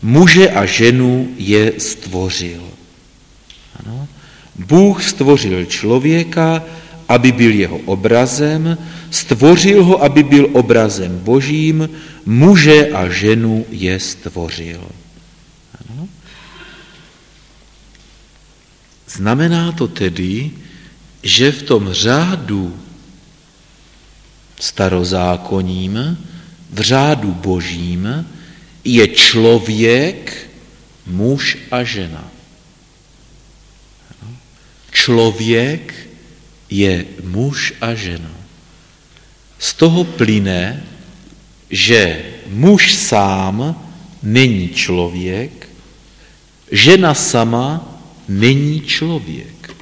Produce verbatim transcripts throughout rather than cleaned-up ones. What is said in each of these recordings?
muže a ženu je stvořil. Ano. Bůh stvořil člověka, aby byl jeho obrazem, stvořil ho, aby byl obrazem Božím, muže a ženu je stvořil. Ano. Znamená to tedy, že v tom řádu starozákonním, v řádu Božím je člověk, muž a žena. Člověk je muž a žena. Z toho plyne, že muž sám není člověk, žena sama není člověk.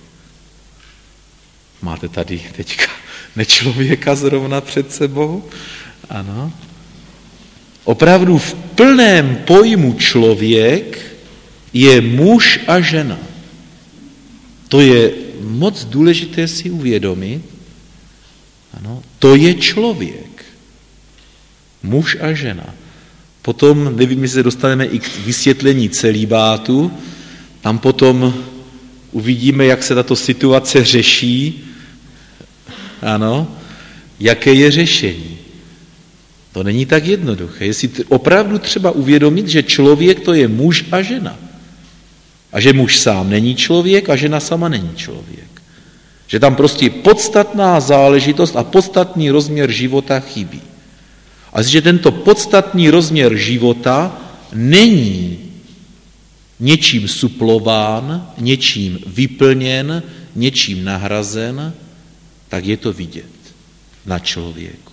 Máte tady teďka nečlověka zrovna před sebou? Ano. Opravdu v plném pojmu člověk je muž a žena. To je moc důležité si uvědomit. Ano, to je člověk. Muž a žena. Potom, nevím, jestli se dostaneme i k vysvětlení celibátu, tam potom uvidíme, jak se tato situace řeší. Ano, jaké je řešení. To není tak jednoduché. Jestli opravdu třeba uvědomit, že člověk to je muž a žena. A že muž sám není člověk a žena sama není člověk. Že tam prostě podstatná záležitost a podstatný rozměr života chybí. A že tento podstatný rozměr života není něčím suplován, něčím vyplněn, něčím nahrazen, tak je to vidět na člověku.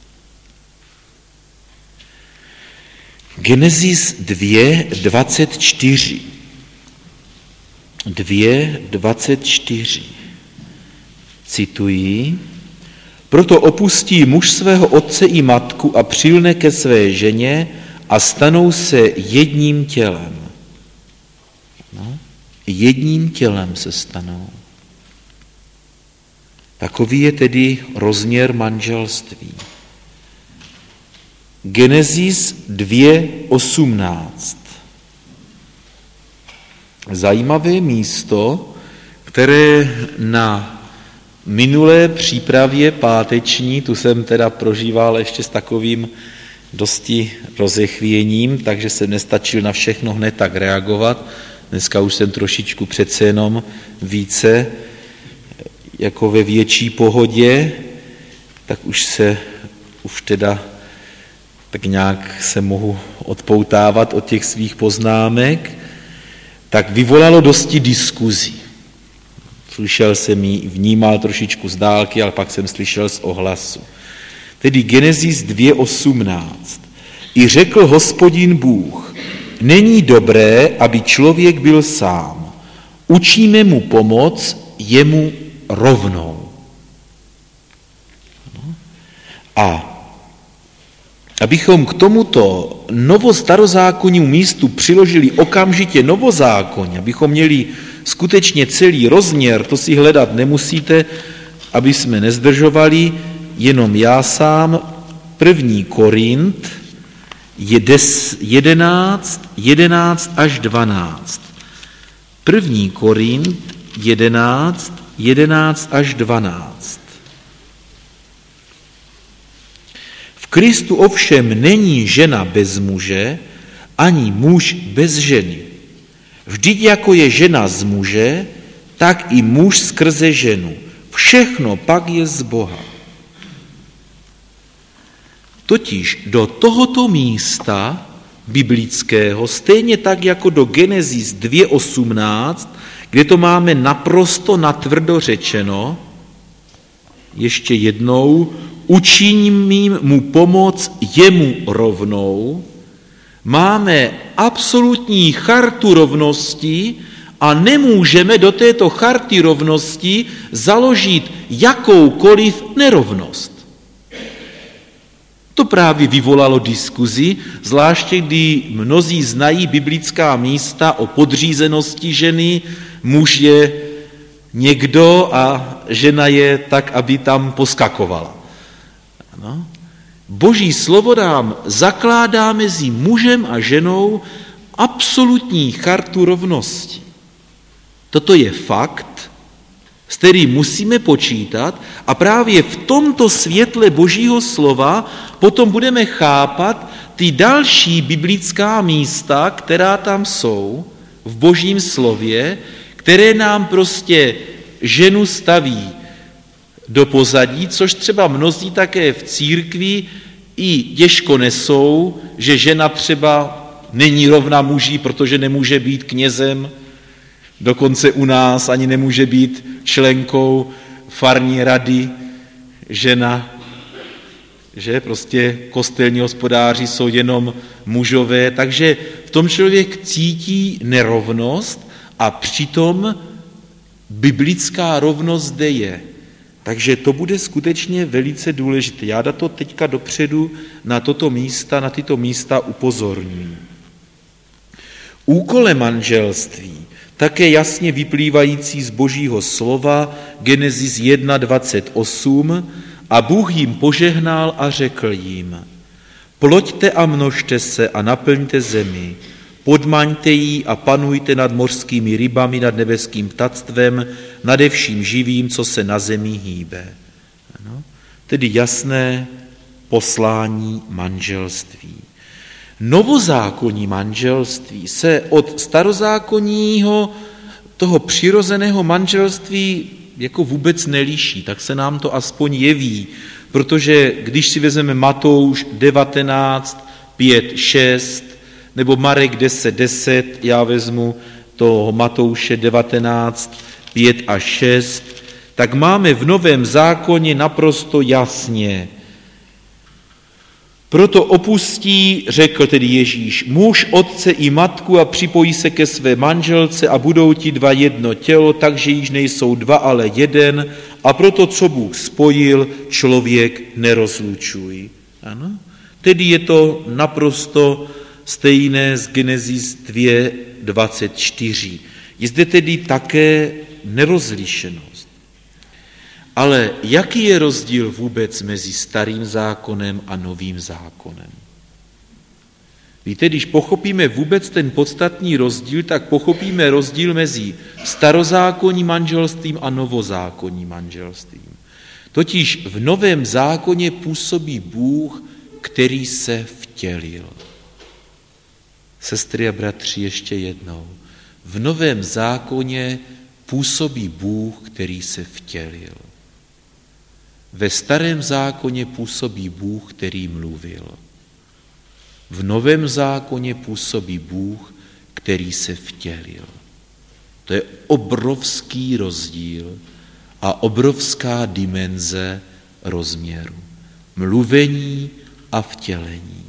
Genesis dva, dvacet čtyři. dva, dvacet čtyři. Cituji. Proto opustí muž svého otce i matku a přilne ke své ženě a stanou se jedním tělem. No, jedním tělem se stanou. Takový je tedy rozměr manželství. Genesis dva, osmnáct. Zajímavé místo, které na minulé přípravě páteční, tu jsem teda prožíval ještě s takovým dosti rozechvěním, takže jsem nestačil na všechno hned tak reagovat. Dneska už jsem trošičku přece jenom více jako ve větší pohodě, tak už se, už teda tak nějak se mohu odpoutávat od těch svých poznámek, tak vyvolalo dosti diskuzí. Slyšel jsem ji, vnímal trošičku z dálky, ale pak jsem slyšel z ohlasu. Tedy Genesis dva, osmnáct. I řekl Hospodin Bůh, není dobré, aby člověk byl sám. Učíme mu pomoc, jemu rovnou. A abychom k tomuto novostarozákonnímu místu přiložili okamžitě novozákonní, abychom měli skutečně celý rozměr, to si hledat nemusíte, aby jsme nezdržovali, jenom já sám, první Korint, jedenáct, jedenáct až dvanáct. První Korint, jedenáct, jedenáct až dvanáct. V Kristu ovšem není žena bez muže, ani muž bez ženy. Vždyť jako je žena z muže, tak i muž skrze ženu. Všechno pak je z Boha. Totiž do tohoto místa biblického, stejně tak jako do Genesis dva, osmnáct, kde to máme naprosto natvrdo řečeno, ještě jednou, učiním mu pomoc jemu rovnou, máme absolutní chartu rovnosti a nemůžeme do této charty rovnosti založit jakoukoliv nerovnost. To právě vyvolalo diskuzi, zvláště kdy mnozí znají biblická místa o podřízenosti ženy, muž je někdo a žena je tak, aby tam poskakovala. Ano. Boží slovo nám zakládá mezi mužem a ženou absolutní chartu rovnosti. Toto je fakt, s kterým musíme počítat a právě v tomto světle Božího slova potom budeme chápat ty další biblická místa, která tam jsou v Božím slově, které nám prostě ženu staví do pozadí, což třeba mnozí také v církvi i těžko nesou, že žena třeba není rovna muži, protože nemůže být knězem, dokonce u nás ani nemůže být členkou farní rady žena, že prostě kostelní hospodáři jsou jenom mužové, takže v tom člověk cítí nerovnost a přitom biblická rovnost zde je. Takže to bude skutečně velice důležité. Já na to teďka dopředu na toto místa, na tyto místa upozorňuji. Úkolem manželství, také jasně vyplývající z Božího slova, Genesis jedna dvacet osm, a Bůh jim požehnal a řekl jim, ploďte a množte se a naplňte zemi, podmaňte ji a panujte nad mořskými rybami, nad nebeským ptactvem, nade vším živým, co se na zemi hýbe. Ano? Tedy jasné poslání manželství. Novozákonní manželství se od starozákonního toho přirozeného manželství jako vůbec neliší, tak se nám to aspoň jeví, protože když si vezmeme Matouš devatenáct, pět, šest, nebo Marek deset, deset, já vezmu toho Matouše devatenáct, pět a šest, tak máme v Novém zákoně naprosto jasně. Proto opustí, řekl tedy Ježíš, muž, otce i matku a připojí se ke své manželce a budou ti dva jedno tělo, takže již nejsou dva, ale jeden. A proto, co Bůh spojil, člověk nerozlučuj. Ano? Tedy je to naprosto stejné z Genesis dva dvacet čtyři. Je zde tedy také nerozlišenost. Ale jaký je rozdíl vůbec mezi starým zákonem a novým zákonem? Víte, když pochopíme vůbec ten podstatný rozdíl, tak pochopíme rozdíl mezi starozákonním manželstvím a novozákonním manželstvím. Totiž v novém zákoně působí Bůh, který se vtělil. Sestry a bratři, ještě jednou. V novém zákoně působí Bůh, který se vtělil. Ve starém zákoně působí Bůh, který mluvil. V novém zákoně působí Bůh, který se vtělil. To je obrovský rozdíl a obrovská dimenze rozměru. Mluvení a vtělení.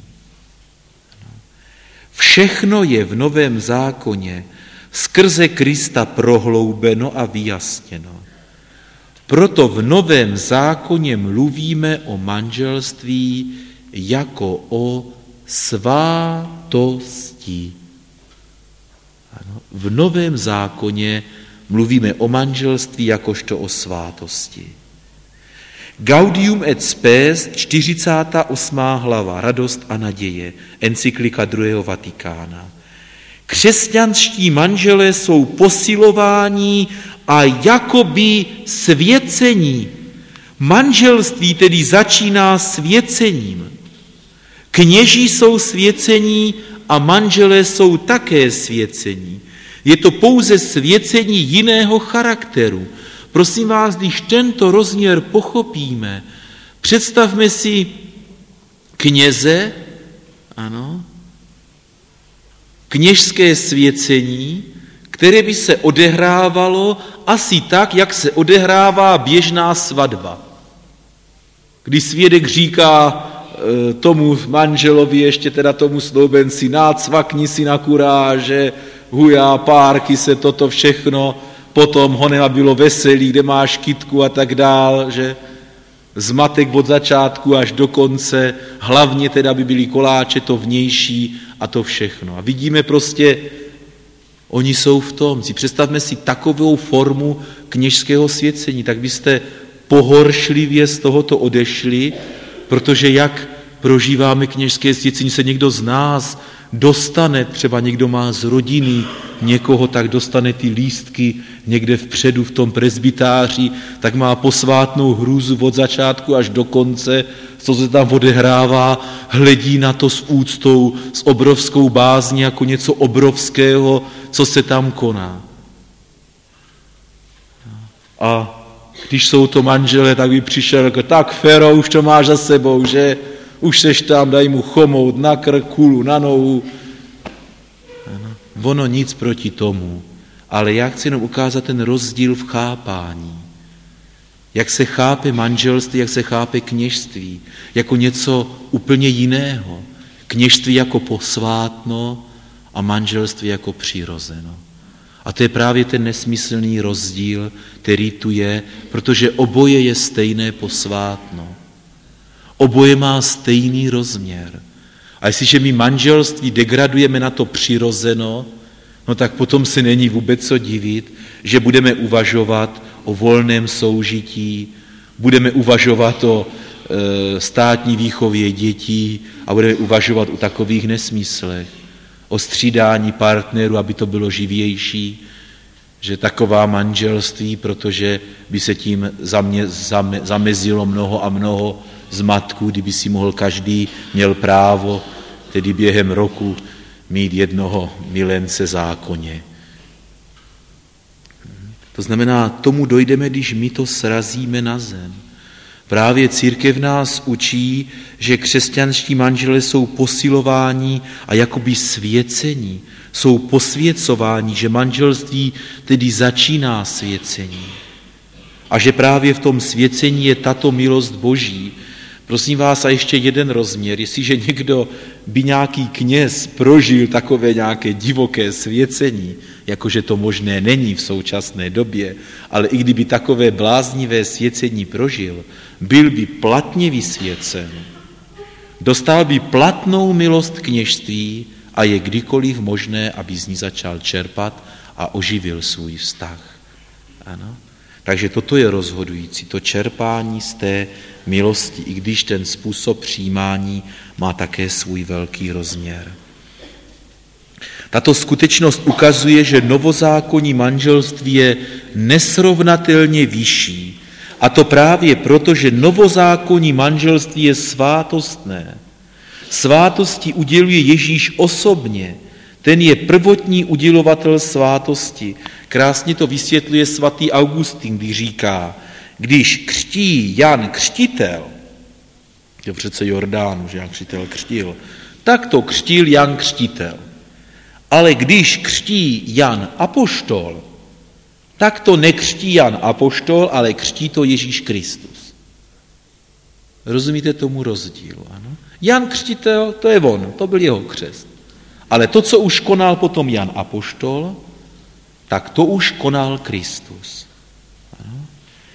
Všechno je v novém zákoně skrze Krista prohloubeno a vyjasněno. Proto v novém zákoně mluvíme o manželství jako o svátosti. Ano, v novém zákoně mluvíme o manželství jakožto o svátosti. Gaudium et Spes, čtyřicátá osmá hlava, Radost a naděje, encyklika druhého Vatikána. Křesťanští manželé jsou posilováni a jakoby svěcení. Manželství tedy začíná svěcením. Kněží jsou svěcení a manželé jsou také svěcení. Je to pouze svěcení jiného charakteru. Prosím vás, když tento rozměr pochopíme, představme si kněze, ano, kněžské svěcení, které by se odehrávalo asi tak, jak se odehrává běžná svatba. Kdy svědek říká e, tomu manželovi, ještě teda tomu snoubenci, nácvakni si na kuráže, huja, párky se, toto všechno, potom honema bylo veselý, kde máš kytku a tak dál, že zmatek od začátku až do konce, hlavně teda by byly koláče, to vnější a to všechno. A vidíme prostě, oni jsou v tom. Si představme si takovou formu kněžského svěcení, tak byste pohoršlivě z tohoto odešli, protože jak prožíváme kněžské svěcení, se někdo z nás dostane, třeba někdo má z rodiny někoho, tak dostane ty lístky někde vpředu v tom presbytáři, tak má posvátnou hrůzu od začátku až do konce, co se tam odehrává, hledí na to s úctou, s obrovskou bázní, jako něco obrovského, co se tam koná. A když jsou to manželé, tak by přišel jako, tak Fero, už to máš za sebou, že? Už seš tam, daj mu chomout na krk, kulu, na nohu. Ano. Ono nic proti tomu, ale já chci jenom ukázat ten rozdíl v chápání. Jak se chápe manželství, jak se chápe kněžství, jako něco úplně jiného. Kněžství jako posvátno a manželství jako přirozeno. A to je právě ten nesmyslný rozdíl, který tu je, protože oboje je stejné posvátno. Oboje má stejný rozměr. A jestliže my manželství degradujeme na to přirozeno, no tak potom se není vůbec co divit, že budeme uvažovat o volném soužití, budeme uvažovat o e, státní výchově dětí a budeme uvažovat o takových nesmyslech, o střídání partnerů, aby to bylo živější, že taková manželství, protože by se tím zame, zame, zamezilo mnoho a mnoho zmatků, kdyby si mohl každý, měl právo, tedy během roku mít jednoho milence zákonně. To znamená, tomu dojdeme, když my to srazíme na zem. Právě církev nás učí, že křesťanští manželé jsou posilováni a jakoby svěcení, jsou posvěcováni, že manželství tedy začíná svěcení. A že právě v tom svěcení je tato milost Boží. Prosím vás, a ještě jeden rozměr, jestliže někdo by nějaký kněz prožil takové nějaké divoké svěcení, jakože to možné není v současné době, ale i kdyby takové bláznivé svěcení prožil, byl by platně vysvěcen, dostal by platnou milost kněžství a je kdykoliv možné, aby z ní začal čerpat a oživil svůj vztah. Ano. Takže toto je rozhodující, to čerpání z té milosti, i když ten způsob přijímání má také svůj velký rozměr. Tato skutečnost ukazuje, že novozákonní manželství je nesrovnatelně vyšší, a to právě proto, že novozákonní manželství je svátostné. Svátosti uděluje Ježíš osobně, ten je prvotní udělovatel svátosti. Krásně to vysvětluje svatý Augustín, když říká, když křtí Jan Křtitel, to je přece Jordánu, že Jan Křtitel křtil, tak to křtil Jan Křtitel. Ale když křtí Jan Apoštol, tak to nekřtí Jan Apoštol, ale křtí to Ježíš Kristus. Rozumíte tomu rozdílu? Ano? Jan Křtitel, to je on, to byl jeho křest. Ale to, co už konal potom Jan Apoštol, tak to už konal Kristus. Ano?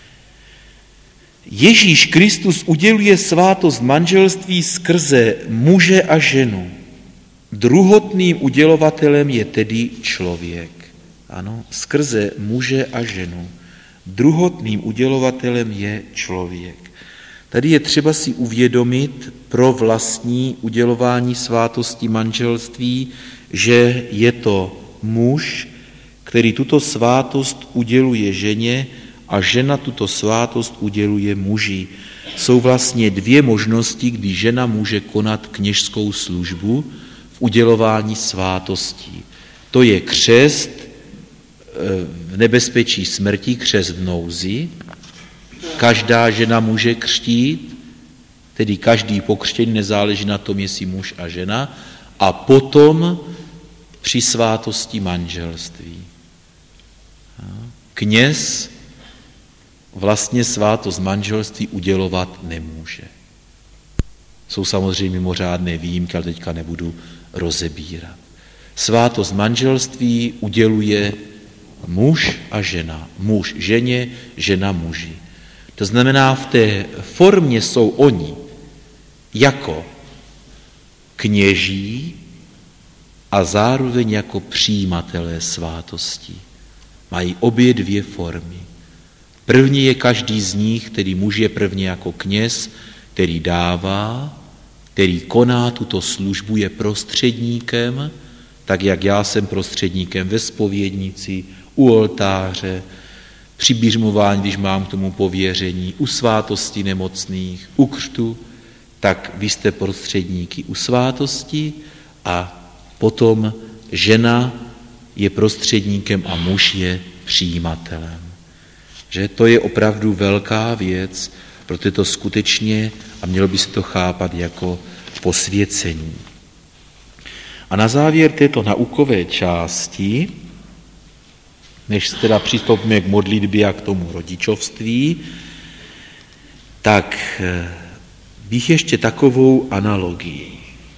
Ježíš Kristus uděluje svátost manželství skrze muže a ženu. Druhotným udělovatelem je tedy člověk. Ano, skrze muže a ženu. Druhotným udělovatelem je člověk. Tady je třeba si uvědomit pro vlastní udělování svátosti manželství, že je to muž, který tuto svátost uděluje ženě a žena tuto svátost uděluje muži. Jsou vlastně dvě možnosti, kdy žena může konat kněžskou službu v udělování svátostí. To je křest v nebezpečí smrti, křest v nouzi. Každá žena může křtít, tedy každý pokřtěný, nezáleží na tom, jestli muž a žena, a potom při svátosti manželství. Kněz vlastně svátost manželství udělovat nemůže. Jsou samozřejmě mimořádné výjimky, ale teďka nebudu rozebírat. Svátost manželství uděluje muž a žena. Muž ženě, žena muži. To znamená, v té formě jsou oni jako kněží a zároveň jako přijímatelé svátosti. Mají obě dvě formy. První je každý z nich, který muž je prvně jako kněz, který dává, který koná tuto službu, je prostředníkem, tak jak já jsem prostředníkem ve zpovědnici, u oltáře, při bířmování, když mám k tomu pověření, u svátosti nemocných, u křtu, tak vy jste prostředníky u svátosti a potom žena je prostředníkem a muž je přijímatelem. Že to je opravdu velká věc, proto je to skutečně a mělo by se to chápat jako posvěcení. A na závěr této naukové části, než teda přistoupíme k modlitbě a k tomu rodičovství, tak bych ještě takovou analogii.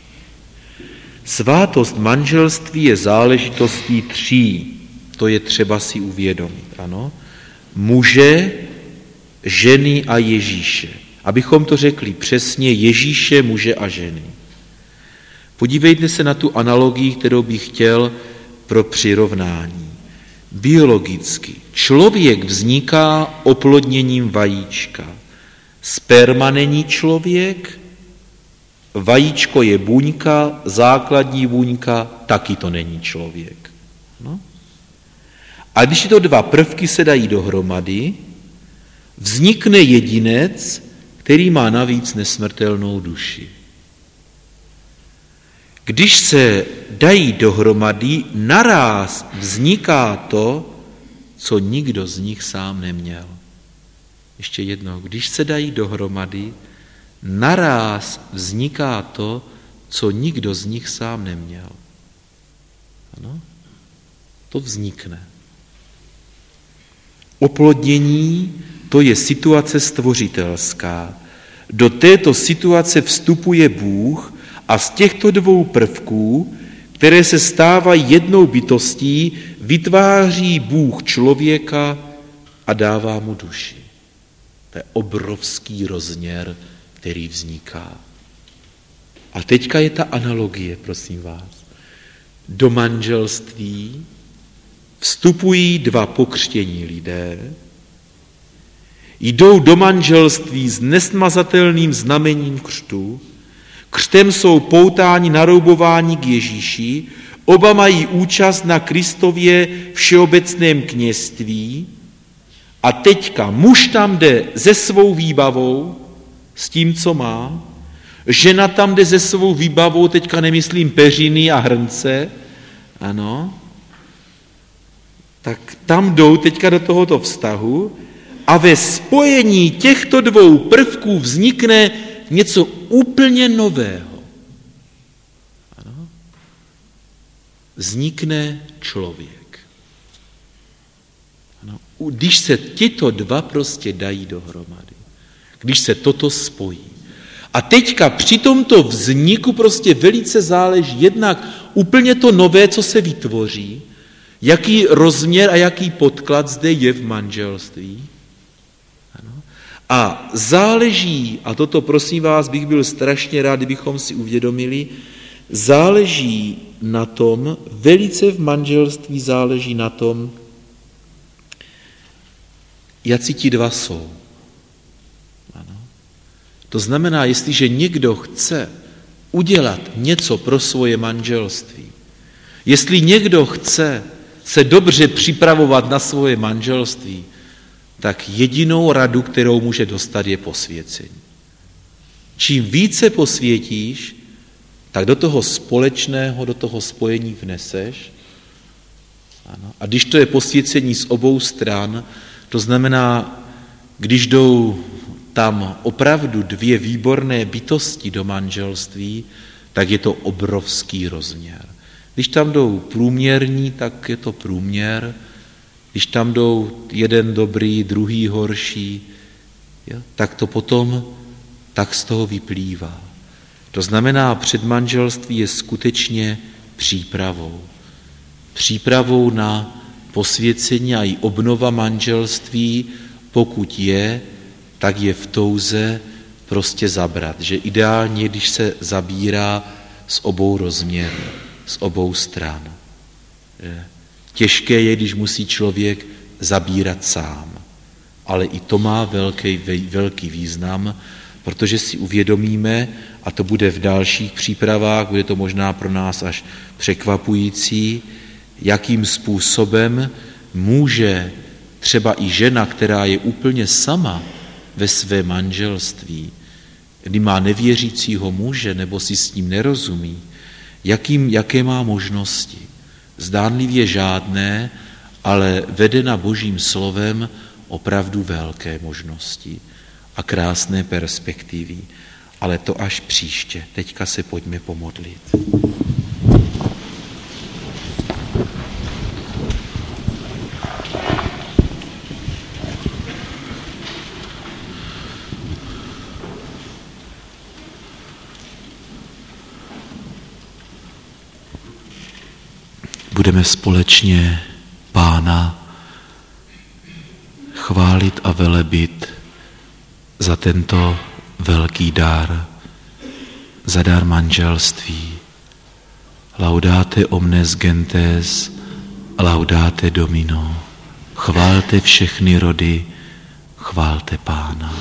Svátost manželství je záležitostí tří, to je třeba si uvědomit, ano. Muže, ženy a Ježíše. Abychom to řekli přesně, Ježíše, muže a ženy. Podívejte se na tu analogii, kterou bych chtěl pro přirovnání. Biologicky. Člověk vzniká oplodněním vajíčka. Sperma není člověk, vajíčko je buňka, základní buňka, taky to není člověk. No? A když tyto dva prvky se dají dohromady, vznikne jedinec, který má navíc nesmrtelnou duši. Když se dají dohromady, naráz vzniká to, co nikdo z nich sám neměl. Ještě jednou, když se dají dohromady, naráz vzniká to, co nikdo z nich sám neměl. Ano? To vznikne. Oplodnění, to je situace stvořitelská. Do této situace vstupuje Bůh a z těchto dvou prvků, které se stávají jednou bytostí, vytváří Bůh člověka a dává mu duši. To je obrovský rozměr, který vzniká. A teďka je ta analogie, prosím vás. Do manželství vstupují dva pokřtění lidé, jdou do manželství s nesmazatelným znamením křtu, křtem jsou poutáni, naroubováni k Ježíši, oba mají účast na Kristově všeobecném kněžství a teďka muž tam jde se svou výbavou, s tím, co má, žena tam jde se svou výbavou, teďka nemyslím peřiny a hrnce, ano, tak tam jdou teďka do tohoto vztahu a ve spojení těchto dvou prvků vznikne něco úplně nového. Ano? Vznikne člověk. Ano? Když se tyto dva prostě dají dohromady, když se toto spojí. A teďka při tomto vzniku prostě velice záleží jednak úplně to nové, co se vytvoří, jaký rozměr a jaký podklad zde je v manželství. Ano. A záleží, a toto prosím vás bych byl strašně rád, kdybychom si uvědomili, záleží na tom, velice v manželství záleží na tom, jací ti dva jsou. Ano. To znamená, jestliže někdo chce udělat něco pro svoje manželství, jestli někdo chce se dobře připravovat na svoje manželství, tak jedinou radu, kterou může dostat, je posvěcení. Čím více posvětíš, tak do toho společného, do toho spojení vneseš. Ano. A když to je posvěcení z obou stran, to znamená, když jdou tam opravdu dvě výborné bytosti do manželství, tak je to obrovský rozměr. Když tam jdou průměrní, tak je to průměr. Když tam jdou jeden dobrý, druhý horší, jo, tak to potom tak z toho vyplývá. To znamená, předmanželství je skutečně přípravou. Přípravou na posvěcení a i obnova manželství, pokud je, tak je v touze prostě zabrat. Že ideálně, když se zabírá z obou rozměrů, z obou stran. Těžké je, když musí člověk zabírat sám. Ale i to má velký, velký význam, protože si uvědomíme, a to bude v dalších přípravách, bude to možná pro nás až překvapující, jakým způsobem může třeba i žena, která je úplně sama ve své manželství, kdy má nevěřícího muže nebo si s ním nerozumí, jakým, jaké má možnosti. Zdánlivě žádné, ale vedena Božím slovem opravdu velké možnosti a krásné perspektivy. Ale to až příště. Teďka se pojďme pomodlit. Budeme společně Pána chválit a velebit za tento velký dar, za dar manželství. Laudate omnes gentes, laudate Domino. Chválte všechny rody, chválte Pána.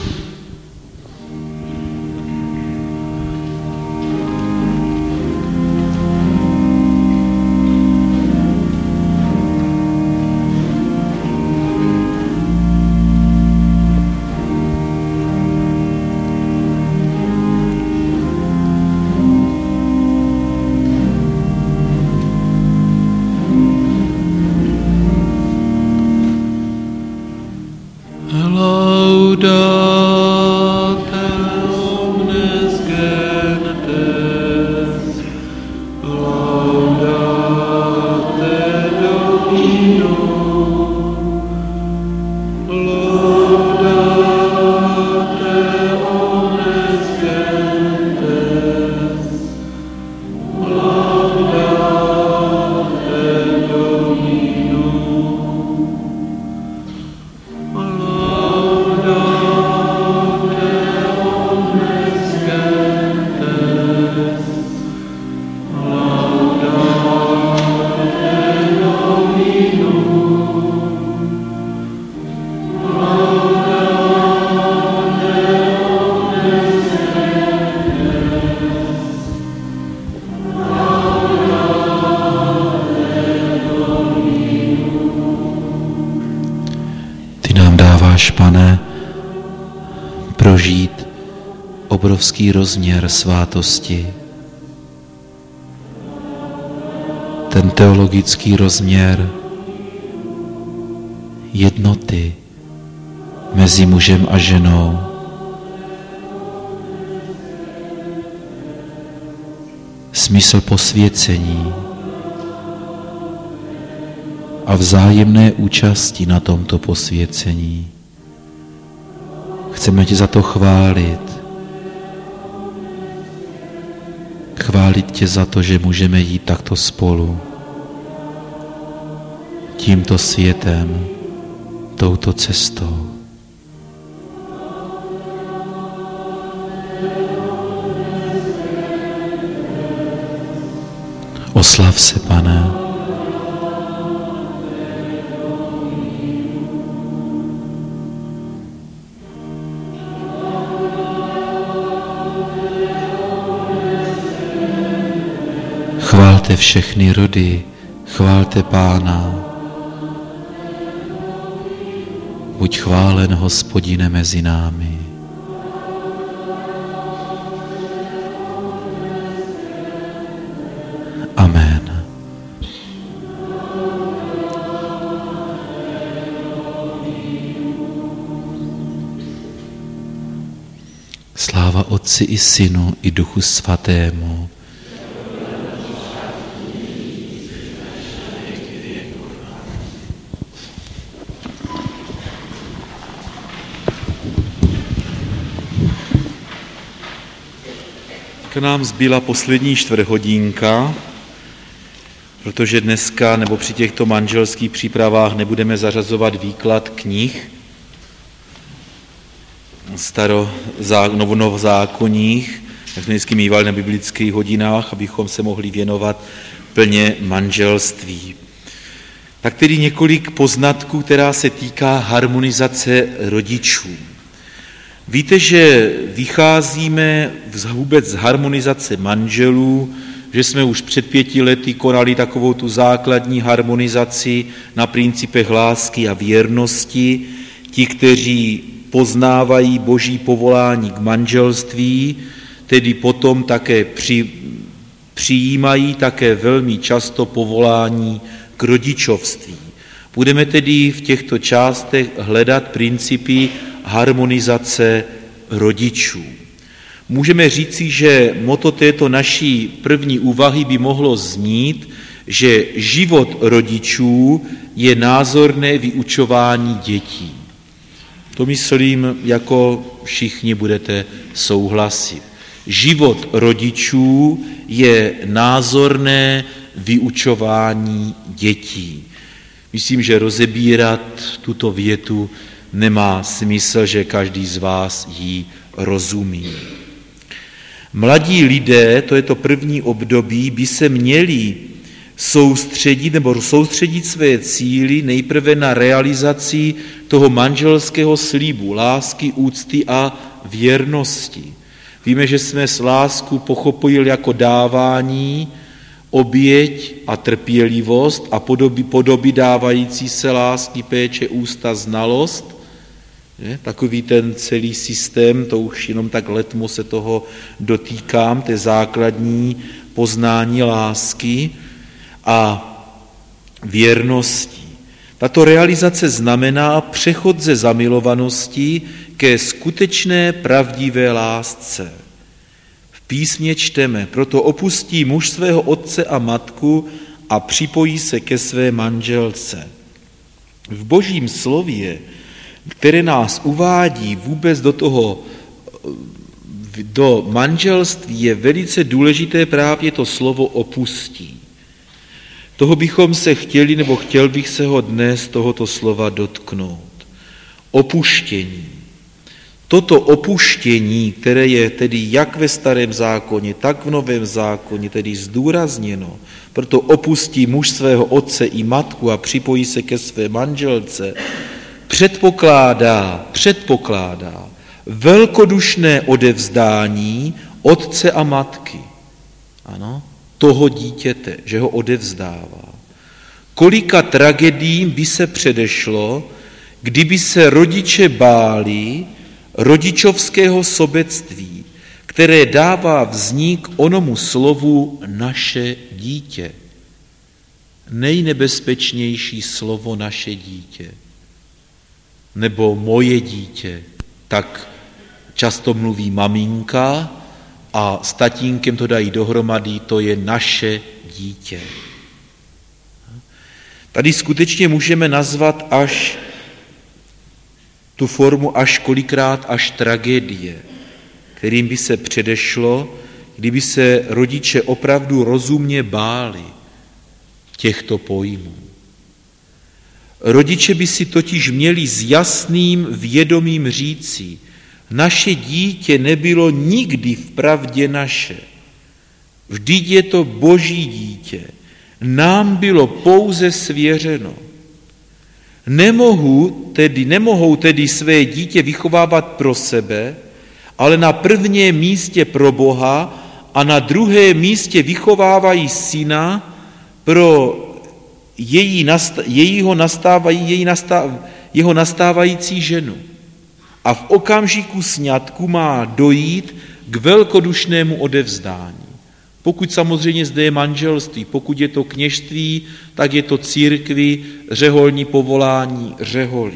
Pane, prožít obrovský rozměr svátosti. Ten teologický rozměr jednoty mezi mužem a ženou. Smysl posvěcení a vzájemné účasti na tomto posvěcení. Chceme tě za to chválit. Chválit tě za to, že můžeme jít takto spolu. Tímto světem, touto cestou. Oslav se, Pane. Chválte všechny rody, chválte Pána. Buď chválen, Hospodine, mezi námi. Amen. Sláva Otci i Synu i Duchu Svatému. K nám zbyla poslední čtvrthodinka, protože dneska nebo při těchto manželských přípravách nebudeme zařazovat výklad knih staro, novo, novozákonních, jak jsme vždycky mívali na biblických hodinách, abychom se mohli věnovat plně manželství. Tak tedy několik poznatků, která se týká harmonizace rodičů. Víte, že vycházíme vůbec z harmonizace manželů, že jsme už před pěti lety konali takovou tu základní harmonizaci na principech lásky a věrnosti. Ti, kteří poznávají Boží povolání k manželství, tedy potom také při, přijímají také velmi často povolání k rodičovství. Budeme tedy v těchto částech hledat principy harmonizace rodičů. Můžeme říci, že motto této naší první úvahy by mohlo znít, že život rodičů je názorné vyučování dětí. To myslím, jako všichni budete souhlasit. Život rodičů je názorné vyučování dětí. Myslím, že rozebírat tuto větu nemá smysl, že každý z vás ji rozumí. Mladí lidé, to je to první období, by se měli soustředit nebo soustředit své cíly nejprve na realizaci toho manželského slibu, lásky, úcty a věrnosti. Víme, že jsme s lásku pochopili jako dávání, oběť a trpělivost a podoby, podoby dávající se lásky, péče, ústa, znalost. Je? Takový ten celý systém, to už jenom tak letmo se toho dotýkám, té základní poznání lásky a věrnosti. Tato realizace znamená přechod ze zamilovanosti ke skutečné pravdivé lásce. V písmě čteme, proto opustí muž svého otce a matku a připojí se ke své manželce. V Božím slově, které nás uvádí vůbec do toho, do manželství, je velice důležité právě to slovo opustí. Toho bychom se chtěli, nebo chtěl bych se ho dnes tohoto slova dotknout. Opuštění. Toto opuštění, které je tedy jak ve starém zákoně, tak v novém zákoně, tedy zdůrazněno, proto opustí muž svého otce i matku a připojí se ke své manželce, předpokládá, předpokládá velkodušné odevzdání otce a matky. Ano, toho dítěte, že ho odevzdává. Kolika tragédiím by se předešlo, kdyby se rodiče báli rodičovského sobectví, které dává vznik onomu slovu naše dítě. Nejnebezpečnější slovo naše dítě. Nebo moje dítě. Tak často mluví maminka a s tatínkem to dají dohromady, to je naše dítě. Tady skutečně můžeme nazvat až tu formu až kolikrát až tragédie, kterým by se předešlo, kdyby se rodiče opravdu rozumně báli těchto pojmů. Rodiče by si totiž měli s jasným vědomím říci, naše dítě nebylo nikdy vpravdě naše. Vždyť je to Boží dítě. Nám bylo pouze svěřeno. Nemohu tedy, nemohou tedy své dítě vychovávat pro sebe, ale na prvním místě pro Boha a na druhém místě vychovávají syna pro její nasta, jejího nastávají, její nastáv, jeho nastávající ženu. A v okamžiku sňatku má dojít k velkodušnému odevzdání. Pokud samozřejmě zde je manželství, pokud je to kněžství, tak je to církvi, řeholní povolání, řeholí.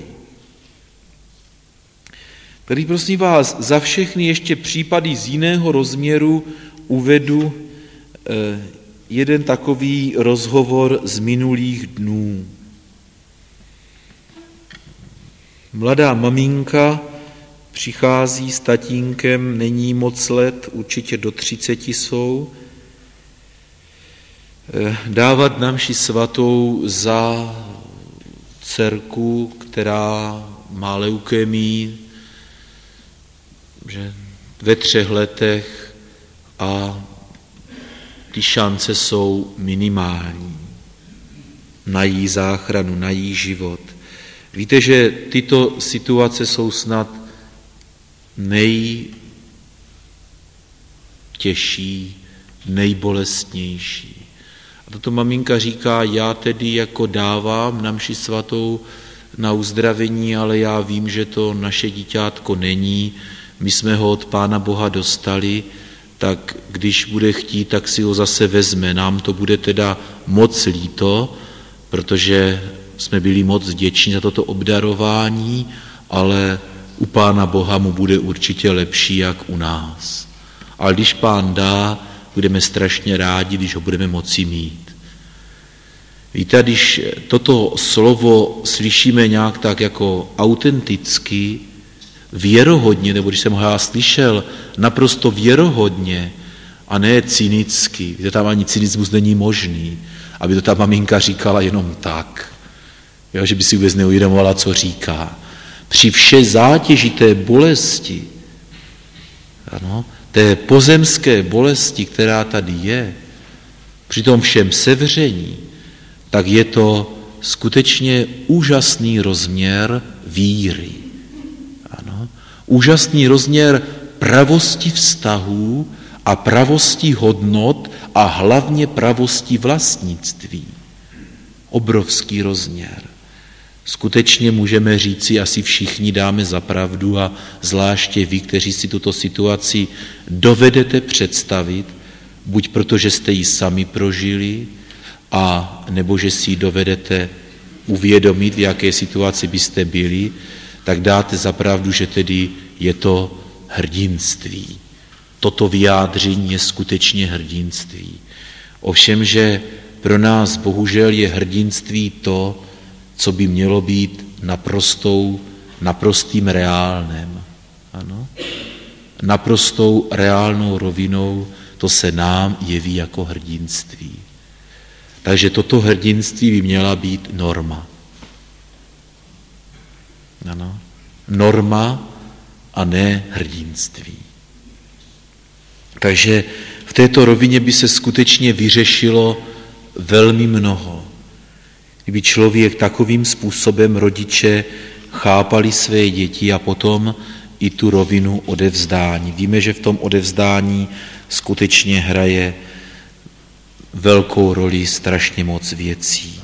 Tady prosím vás, za všechny ještě případy z jiného rozměru uvedu jeden takový rozhovor z minulých dnů. Mladá maminka přichází s tatínkem, není moc let, určitě do třiceti jsou, dávat na mši svatou za dcerku, která má leukémii, že ve třech letech a ty šance jsou minimální na její záchranu, na její život. Víte, že tyto situace jsou snad nejtěžší, nejbolestnější. A tato maminka říká, já tedy jako dávám na mši svatou na uzdravení, ale já vím, že to naše díťátko není, my jsme ho od Pána Boha dostali, tak když bude chtít, tak si ho zase vezme. Nám to bude teda moc líto, protože jsme byli moc vděční za toto obdarování, ale u Pána Boha mu bude určitě lepší, jak u nás. Ale když Pán dá, budeme strašně rádi, když ho budeme moci mít. Víte, když toto slovo slyšíme nějak tak jako autenticky, věrohodně, nebo když jsem ho já slyšel, naprosto věrohodně a ne cynicky, víte, tam ani cynismus není možný, aby to ta maminka říkala jenom tak, jo, že by si vůbec neuvědomovala, co říká. Při vše zátěži té bolesti, ano, té pozemské bolesti, která tady je, při tom všem sevření, tak je to skutečně úžasný rozměr víry. Ano. Úžasný rozměr pravosti vztahů a pravosti hodnot a hlavně pravosti vlastnictví. Obrovský rozměr. Skutečně můžeme říci, asi všichni dáme za pravdu a zvláště vy, kteří si tuto situaci dovedete představit, buď protože jste ji sami prožili, a nebo že si ji dovedete uvědomit, v jaké situaci byste byli, tak dáte za pravdu, že tedy je to hrdinství. Toto vyjádření je skutečně hrdinství. Ovšem, že pro nás bohužel je hrdinství to, co by mělo být naprostou, naprostým reálnem. Ano? Naprostou reálnou rovinou, to se nám jeví jako hrdinství. Takže toto hrdinství by měla být norma. Ano? Norma a ne hrdinství. Takže v této rovině by se skutečně vyřešilo velmi mnoho. Kdyby člověk takovým způsobem rodiče chápali své děti a potom i tu rovinu odevzdání. Víme, že v tom odevzdání skutečně hraje velkou roli strašně moc věcí.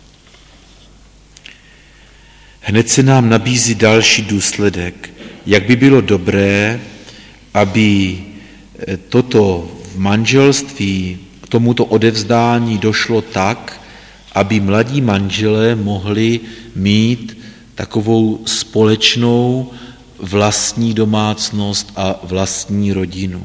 Hned se nám nabízí další důsledek. Jak by bylo dobré, aby toto v manželství k tomuto odevzdání došlo tak, aby mladí manželé mohli mít takovou společnou vlastní domácnost a vlastní rodinu.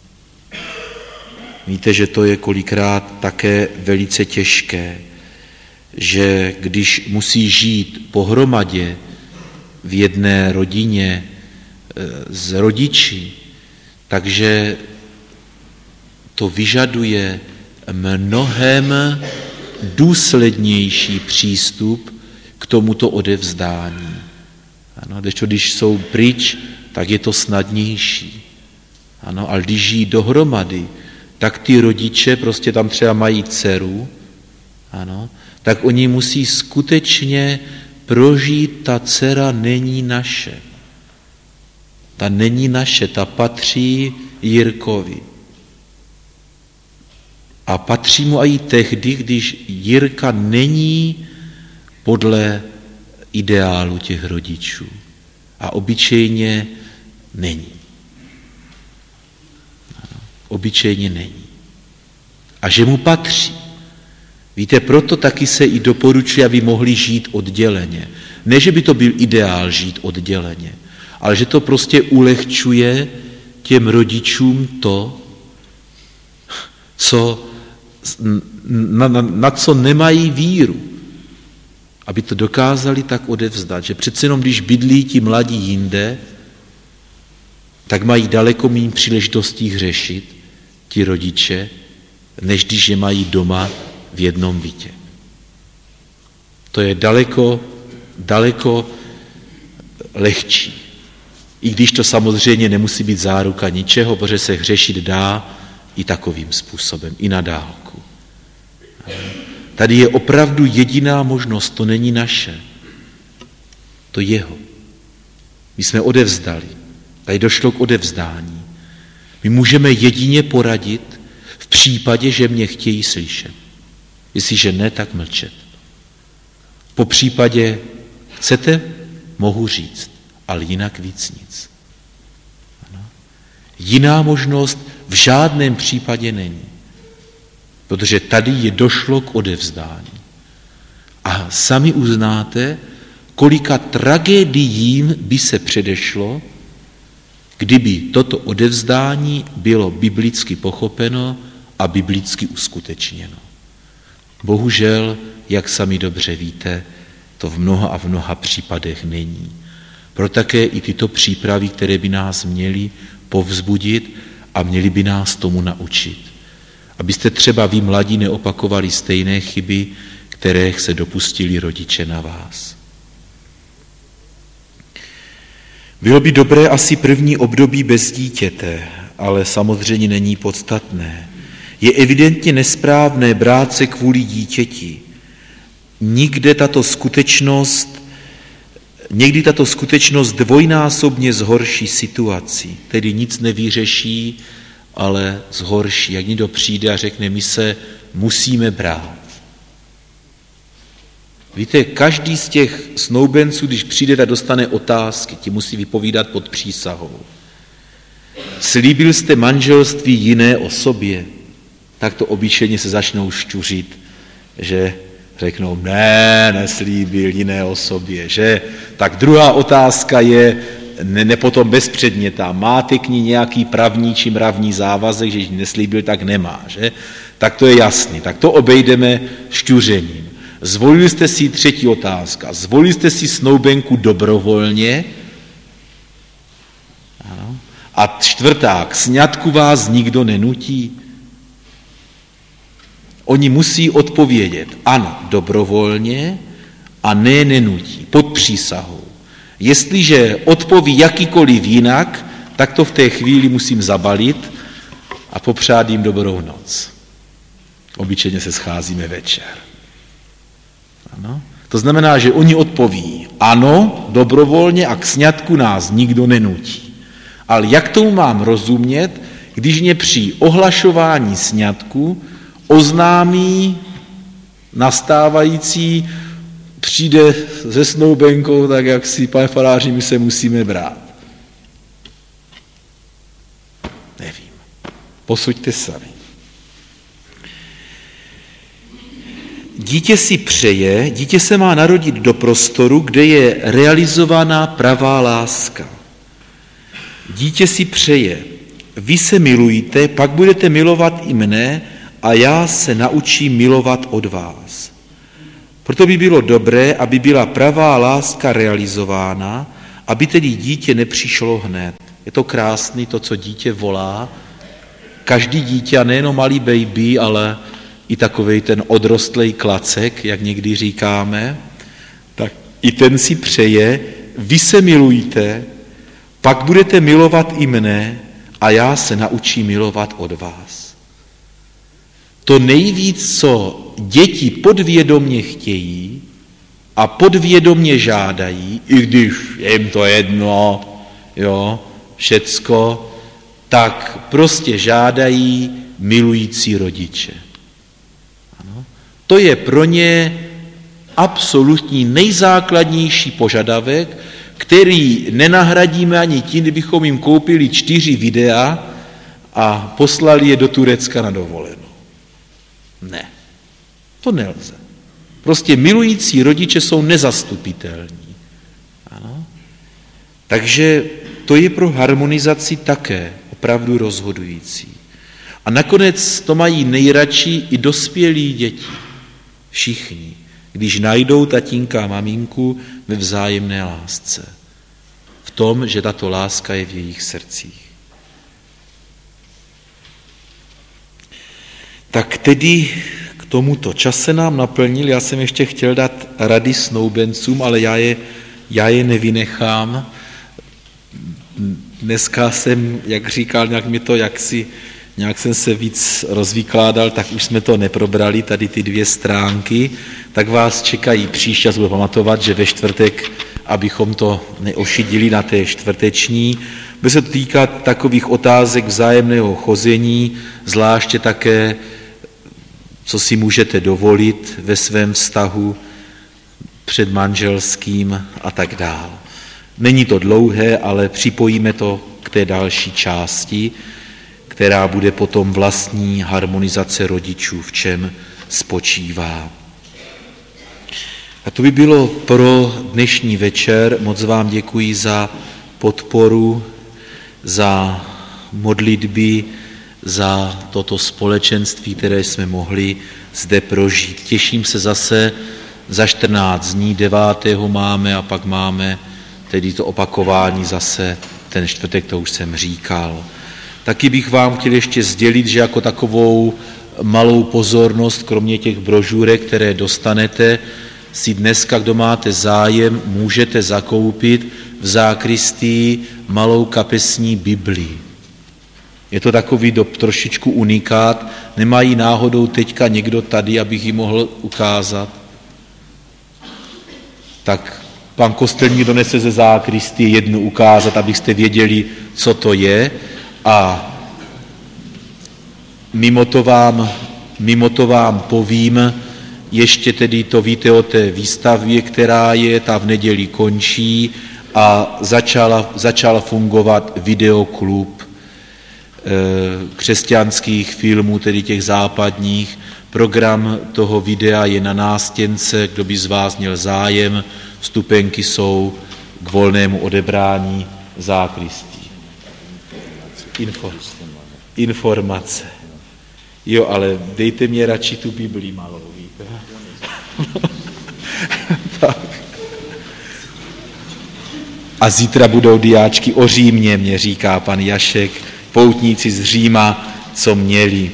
Víte, že to je kolikrát také velice těžké, že když musí žít pohromadě v jedné rodině s rodiči, takže to vyžaduje mnohem důslednější přístup k tomuto odevzdání. Ano, když jsou pryč, tak je to snadnější. Ano, ale když žijí dohromady, tak ty rodiče prostě tam třeba mají dceru, ano, tak oni musí skutečně prožít, ta dcera není naše. Ta není naše, ta patří Jirkovi. A patří mu i tehdy, když Jirka není podle ideálu těch rodičů. A obyčejně není. Obyčejně není. A že mu patří. Víte, proto taky se i doporučuje, aby mohli žít odděleně. Ne, že by to byl ideál žít odděleně, ale že to prostě ulehčuje těm rodičům to, co, na, na, na co nemají víru, aby to dokázali tak odevzdat, že přece jenom když bydlí ti mladí jinde, tak mají daleko méně příležitostí hřešit ti rodiče, než když je mají doma v jednom bytě. To je daleko, daleko lehčí. I když to samozřejmě nemusí být záruka ničeho, protože se hřešit dá i takovým způsobem, i na dálku. Tady je opravdu jediná možnost, to není naše, to jeho. My jsme odevzdali Tady došlo k odevzdání. My můžeme jedině poradit v případě, že mě chtějí slyšet. Jestliže ne, tak mlčet. Po případě chcete, mohu říct, ale jinak víc nic. Ano. Jiná možnost v žádném případě není. Protože tady je došlo k odevzdání. A sami uznáte, kolika tragédiím by se předešlo, kdyby toto odevzdání bylo biblicky pochopeno a biblicky uskutečněno. Bohužel, jak sami dobře víte, to v mnoha a v mnoha případech není. Proto také i tyto přípravy, které by nás měly povzbudit a měly by nás tomu naučit. Abyste třeba vy mladí neopakovali stejné chyby, které se dopustili rodiče na vás. Bylo by dobré asi první období bez dítěte, ale samozřejmě není podstatné. Je evidentně nesprávné brát se kvůli dítěti. Nikde tato skutečnost, někdy tato skutečnost dvojnásobně zhorší situaci, tedy nic nevyřeší, ale zhorší. Jak někdo přijde a řekne, my se musíme brát. Víte, každý z těch snoubenců, když přijde, tak dostane otázky, ti musí vypovídat pod přísahou. Slíbil jste manželství jiné osobě? Tak to obyčejně se začnou šťuřit, že řeknou, ne, neslíbil jiné osobě, že? Tak druhá otázka je, ne, ne potom bezpředmětná, máte k ní nějaký pravní či mravní závazek, že neslíbil, tak nemá, že? Tak to je jasný, tak to obejdeme šťuřením. Zvolili jste si, třetí otázka, zvolili jste si snoubenku dobrovolně? Ano. A čtvrtá, k sňatku vás nikdo nenutí? Oni musí odpovědět ano, dobrovolně a ne nenutí, pod přísahou. Jestliže odpoví jakýkoliv jinak, tak to v té chvíli musím zabalit a popřát jim dobrou noc. Obyčejně se scházíme večer. Ano. To znamená, že oni odpoví ano, dobrovolně a k sňatku nás nikdo nenutí. Ale jak tomu mám rozumět, když mě při ohlašování sňatku oznámí nastávající, přijde se snoubenkou, tak jak si, pane faráři, my se musíme brát. Nevím. Posuďte sami. Dítě si přeje, dítě se má narodit do prostoru, kde je realizovaná pravá láska. Dítě si přeje, vy se milujte, pak budete milovat i mne a já se naučím milovat od vás. Proto by bylo dobré, aby byla pravá láska realizována, aby tedy dítě nepřišlo hned. Je to krásný, to, co dítě volá. Každý dítě, a nejenom malý baby, ale i takovej ten odrostlej klacek, jak někdy říkáme, tak i ten si přeje, vy se milujte, pak budete milovat i mne a já se naučím milovat od vás. To nejvíc, co děti podvědomě chtějí a podvědomě žádají, i když je jim to jedno, jo, všecko, tak prostě žádají milující rodiče. Ano. To je pro ně absolutní nejzákladnější požadavek, který nenahradíme ani tím, kdybychom jim koupili čtyři videa a poslali je do Turecka na dovolenou. Ne, to nelze. Prostě milující rodiče jsou nezastupitelní. Ano. Takže to je pro harmonizaci také opravdu rozhodující. A nakonec to mají nejradši i dospělí děti. Všichni, když najdou tatínka a maminku ve vzájemné lásce. V tom, že tato láska je v jejich srdcích. Tak tedy k tomuto čas se nám naplnil. Já jsem ještě chtěl dát rady snoubencům, ale já je, já je nevynechám. Dneska jsem, jak říkal, nějak mi to jaksi, nějak jsem se víc rozvykládal, tak už jsme to neprobrali, tady ty dvě stránky, tak vás čekají příště, budu pamatovat, že ve čtvrtek, abychom to neošidili na té čtvrteční, Bude se to týkat takových otázek vzájemného chození, zvláště také, co si můžete dovolit ve svém vztahu předmanželským a tak dál. Není to dlouhé, ale připojíme to k té další části, která bude potom vlastní harmonizace rodičů, v čem spočívá. A to by bylo pro dnešní večer. Moc vám děkuji za podporu, za modlitby, za toto společenství, které jsme mohli zde prožít. Těším se zase za čtrnáct dní, devátého máme a pak máme tedy to opakování zase ten čtvrtek, to už jsem říkal. Taky bych vám chtěl ještě sdělit, že jako takovou malou pozornost, kromě těch brožurek, které dostanete, si dneska, kdo máte zájem, můžete zakoupit v zákristii malou kapesní Bibli. Je to takový do, trošičku unikát. Nemají náhodou teďka někdo tady, abych ji mohl ukázat? Tak pan kostelník donese ze zákristie jednu ukázat, abyste věděli, co to je. A mimo to vám, mimo to vám povím, ještě tedy to víte o té výstavě, která je, ta v neděli končí a začala, začal fungovat videoklub e, křesťanských filmů, tedy těch západních. Program toho videa je na nástěnce, kdo by z vás měl zájem, vstupenky jsou k volnému odebrání zákristí. Info, informace. Jo, ale dejte mě radši tu Bibli malou, víte. Tak. A zítra budou diáčky o Římě, mě říká pan Jašek, poutníci z Říma, co měli.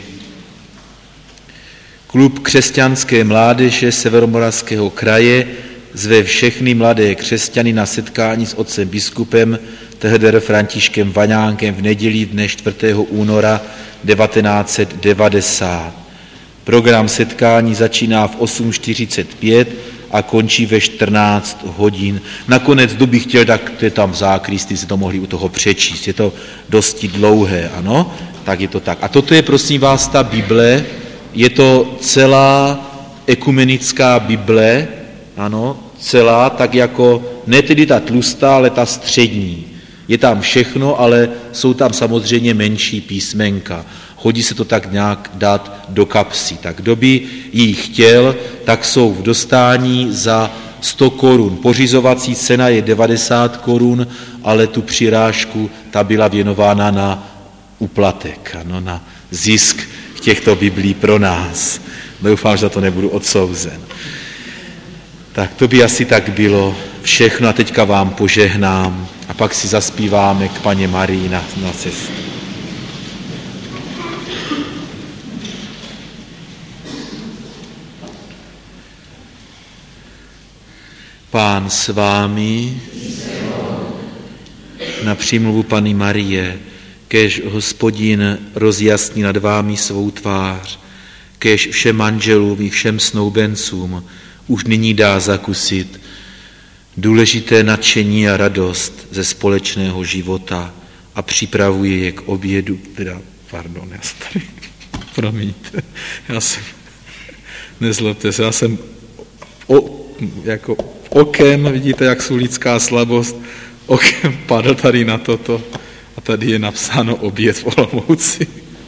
Klub křesťanské mládeže Severomoravského kraje zve všechny mladé křesťany na setkání s otcem biskupem Tehdor Františkem Vaňánkem v neděli dne čtvrtého února devatenáct set devadesát. Program setkání začíná v osm čtyřicet pět a končí ve čtrnáct hodin. Nakonec, kdo by chtěl, tak to je tam v zákristii, se to mohli u toho přečíst. Je to dosti dlouhé, ano? Tak je to tak. A toto je, prosím vás, ta Bible, je to celá ekumenická Bible, ano, celá, tak jako, ne tedy ta tlustá, ale ta střední. Je tam všechno, ale jsou tam samozřejmě menší písmenka. Chodí se to tak nějak dát do kapsy. Tak kdo by jí chtěl, tak jsou v dostání za sto korun. Pořizovací cena je devadesát korun, ale tu přirážku, ta byla věnována na úplatek, ano, na zisk těchto biblí pro nás. Doufám, že za to nebudu odsouzen. Tak to by asi tak bylo všechno a teďka vám požehnám a pak si zaspíváme k Panně Marii na, na cestu. Pán s vámi, na přímluvu Panny Marie, kéž Hospodin rozjasní nad vámi svou tvář, kéž všem manželům i všem snoubencům už nyní dá zakusit důležité nadšení a radost ze společného života a připravuje je k obědu, teda, pardon, já jsem tady, promiňte, já jsem, nezlobte se, já jsem o, jako okem, vidíte, jak jsou lidská slabost, okem padl tady na toto a tady je napsáno oběd v Olomouci.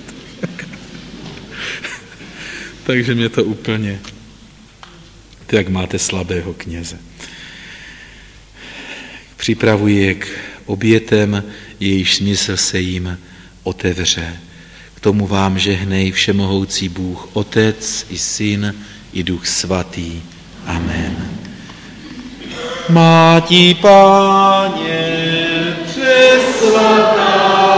Takže mě to úplně, to jak máte slabého kněze. Připravuje k obětem, jejíž smysl se jim otevře. K tomu vám žehnej všemohoucí Bůh, Otec i Syn i Duch Svatý. Amen. Máti Páně přesvatá,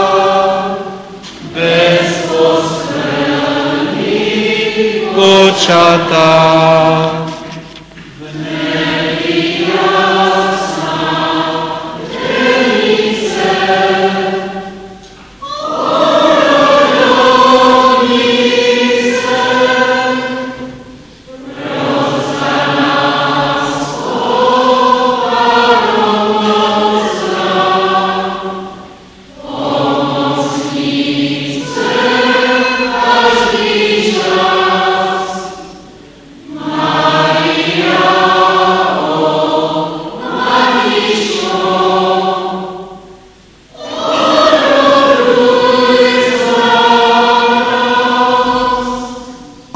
bezposlední počatá, Amen.